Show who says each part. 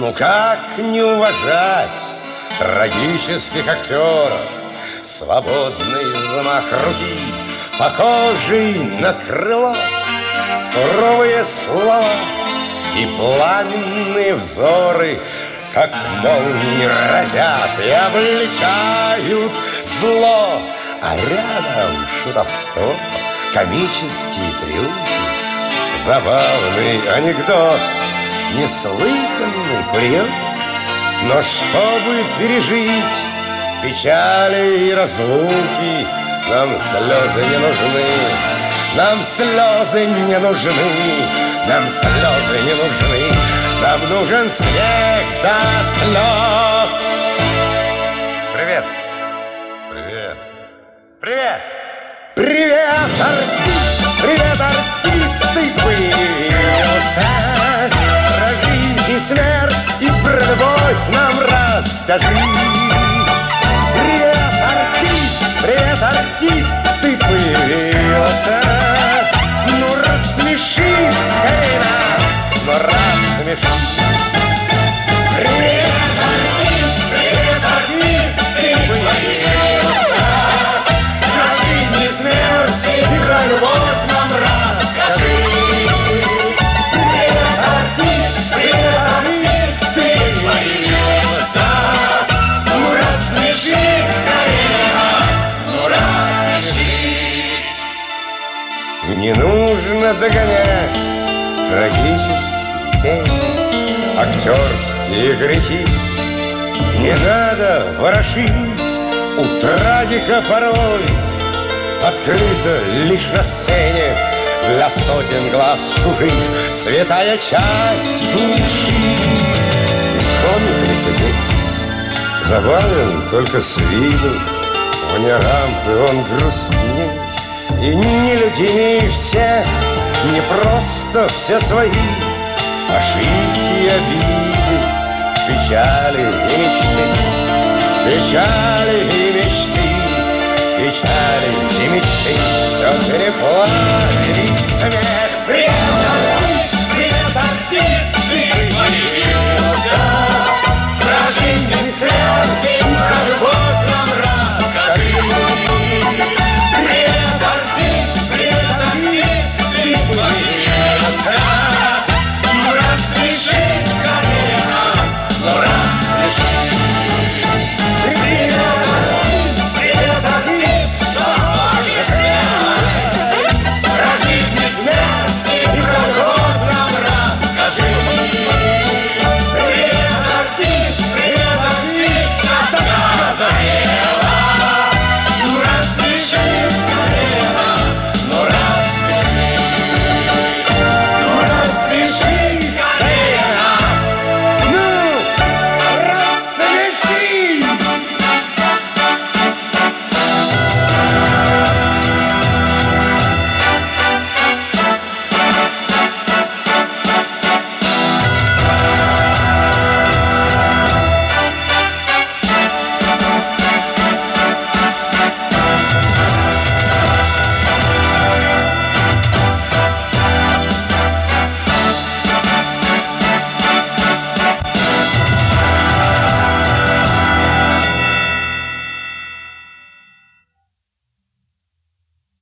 Speaker 1: Ну как не уважать трагических актеров? Свободный взмах руки, похожий на крыло, суровые слова и пламенные взоры, как молнии разят и обличают зло. А рядом шутовство, комические трюки, забавный анекдот, неслыханный курьез. Но чтобы пережить печали и разлуки, нам слезы не нужны, нам слезы не нужны, нам слезы не нужны, нам нужен смех до слез. Привет! Привет! Привет! Привет, артист! Привет, артист! Ты появился! Про жизнь и смерть и про любовь нам расскажи. Привет, артист! Привет, артист! Ты появился! Ну рассмеши скорее нас! Ну рассмеши! Привет, артист! Привет, артист! Ты появился! Про жизнь и смерть и про любовь нам расскажи. Привет, артист! Привет, артист! Ты появился! Ну рассмеши скорее нас! Ну рассмеши! Не нужно догонять трагические тени, актерские грехи. Не надо ворошить у трагика порой. Открыто лишь на сцене для сотен глаз чужих святая часть души. И комик лицедей забавен только с виду, вне рампы он грустней. И нелюдимей все, не просто все свои, ошибки и обиды, печали и мечты, печали и мечты, печали и мечты. Все переплавили смех. Привет!